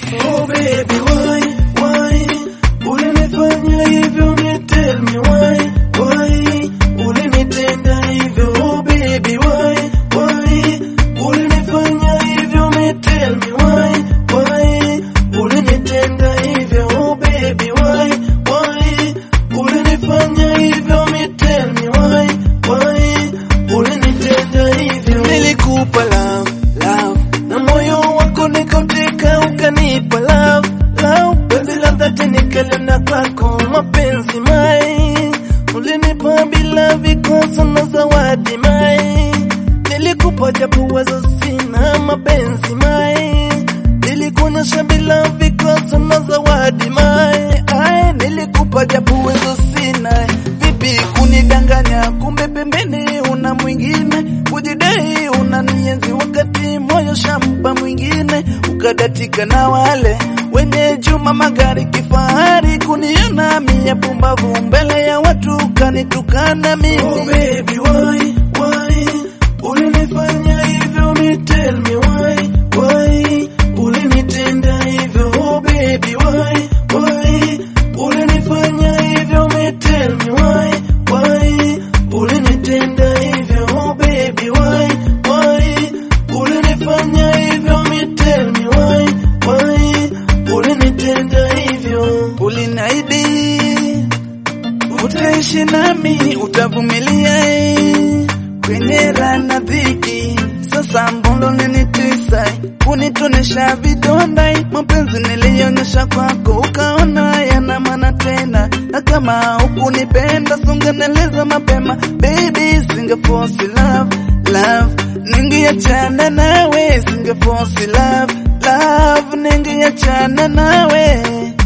Oh baby, why? Ulinifanya hivyo, me tell me why? Ulinitenda hivyo, oh baby, why? Ulinifanya hivyo, me tell me why? Ulinitenda hivyo, oh baby, why? Ulinifanya hivyo, me tell me why? Ulinitenda hivyo. Nilikupa love na moyo wako nikauteka, ukanipa love penzi la dhati nikalenda kwako, mapenzi mai ulinipa bila vikwazo na zawadi mai. Nilikupa japo uwezo sina, mapenzi mai nilikuonyesha bila vikwazo na zawadi mai. Nilikupa japo uwezo sina, vipi kunidanganya, kumbe pembeni una mwingine, kujidai unanienzi wakati moyo shampa mwingine, ukadatika na wale wenye juma magari kifahari, kuniona mia pumbavu mbele ya watu kanitukana mimi. Oh baby, why? Ulinifanya hivyo, me tell me why? Ulinitenda hivyo, oh baby, why? Ulinifanya hivyo, me tell me why? Ulinitenda hivyo, oh baby, why? Ulinifanya hivyo, me tell me why? Ulinitenda hivyo. Ulinaidi utaishi nami, utavumilia kwenye raha na dhiki. Sasa mbona unanitesa, kunitonesha vidonda? Mapenzi nilionyesha kwako, ukaona yana maana tena, na kama hukunipenda sungeneleza mapema. Baby, singeforce love, ningeachana nawe. Singeforce love, ningeachana nawe.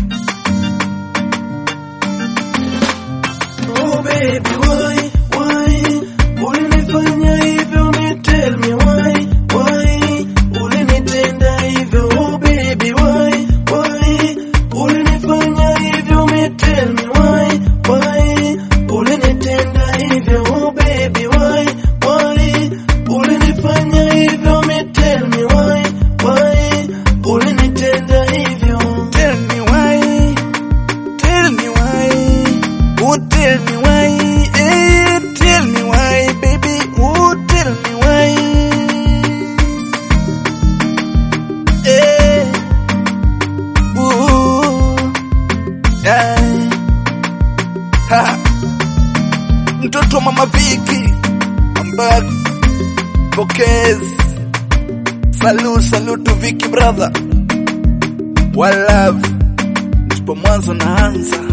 Oh baby, why? Ulinifanya hivyo, me tell me why? Ulinitenda hivyo, oh baby, why? Ulinifanya hivyo, me tell me why? Ulinitenda hivyo, oh baby, why? Ulinifanya hivyo, me tell me why? Ulinitenda hivyo. Tell me why? Tell me why? Oh tell me why? Tell me why, baby? Oh tell me why? Mtoto mama Vicky, I'm back. Bokez, salute to Vicky brother. One love, ndipo mwanzo naanza.